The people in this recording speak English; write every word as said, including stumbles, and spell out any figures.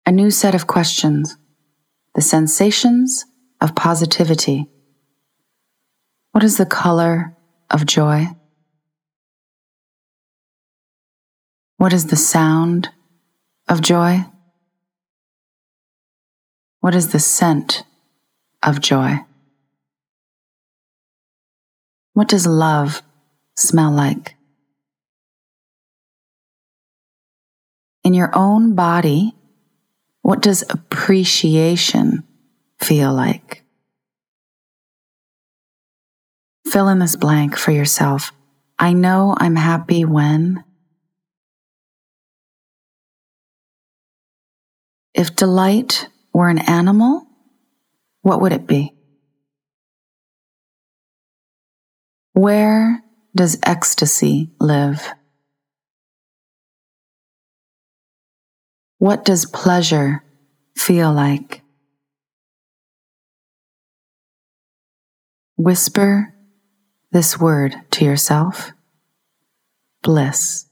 A new set of questions. The sensations of positivity. What is the color of joy? What is the sound of joy? What is the scent of joy? What does love smell like? In your own body, what does appreciation feel like? Fill in this blank for yourself. I know I'm happy when. If delight were an animal, what would it be? Where does ecstasy live? What does pleasure feel like? Whisper this word to yourself: bliss.